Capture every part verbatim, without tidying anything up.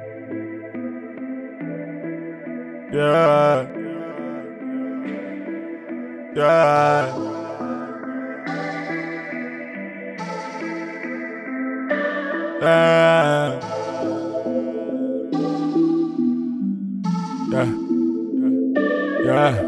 Yeah. Yeah. Yeah. Yeah. Yeah.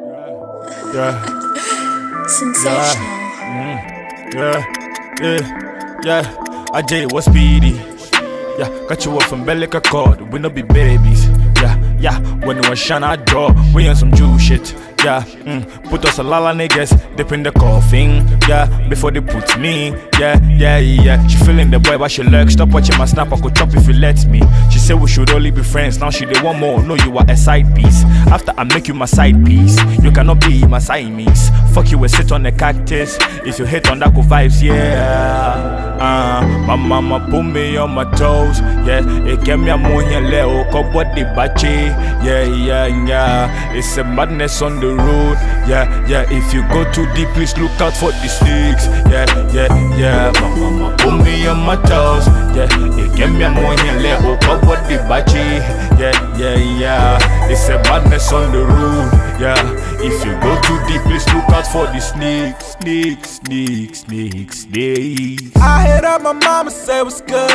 Yeah. Sensational. Yeah. Yeah. Yeah. Yeah. I J was speedy. Yeah. Got you up from belly cord. We no be babies. Yeah. Yeah. When you was shine our door, we on some Jew shit. Yeah, mm, put us a lot of niggas dip in the coffin. Yeah, before they put me. Yeah, yeah, yeah. She feeling the boy, but she lurk. Stop watching my snap, I could chop if you let me. She said we should only be friends. Now she they want more. No, you are a side piece. After I make you my side piece, you cannot be my Siamese. Fuck you, we sit on the cactus. If you hit on that go vibes, yeah. Uh, my mama put me on my toes. Yeah, it gave me a money leo. Come body bachi. Yeah, yeah, yeah. It's a madness on the road. Yeah, yeah. If you go too deep, please look out for the snakes. Yeah, yeah, yeah. My mama put me on my toes. Yeah, it gave me a money leo. Come body bachi. Yeah, yeah, yeah. It's a madness on the road. Yeah, if you go too deep, please look out for the snakes, snakes, snakes, snakes, snakes. I hit up my mama, say what's good.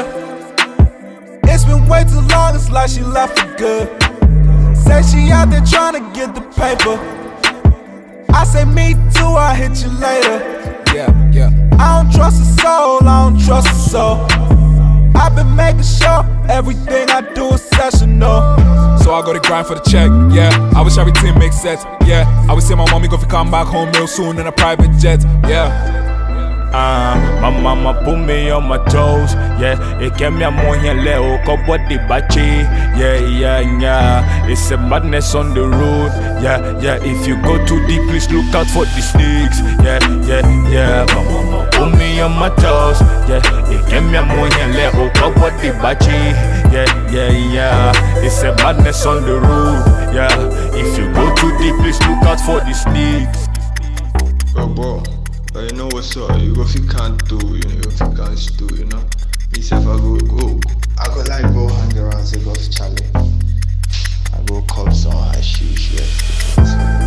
It's been way too long, it's like she left for good. Say she out there trying to get the paper. I say me too, I'll hit you later. Yeah, yeah. I don't trust a soul, I don't trust a soul. I've been making sure everything I do is sessional. So I go to grind for the check, yeah. I wish everything makes sense, yeah. I would say my mommy go fi come back home real soon in a private jet, yeah. Uh, my mama put me on my toes, yeah. It gave me a money leo, come body bachi. Yeah, yeah, yeah. It's a madness on the road, yeah, yeah. If you go too deep, please look out for the snakes. Yeah, yeah, yeah. My mama put me on my toes, yeah. It gave me a money leo, come body bachi. Yeah, yeah, yeah. It's a madness on the road, yeah. If you go too deep, please look out for the snakes. Bro, bro. But you know what's up, you go if you can't do, you know, if you can't do, you know. Me say if I go, go. I go like go hang around, say go for Charlie. I go cops on high shoes, yeah.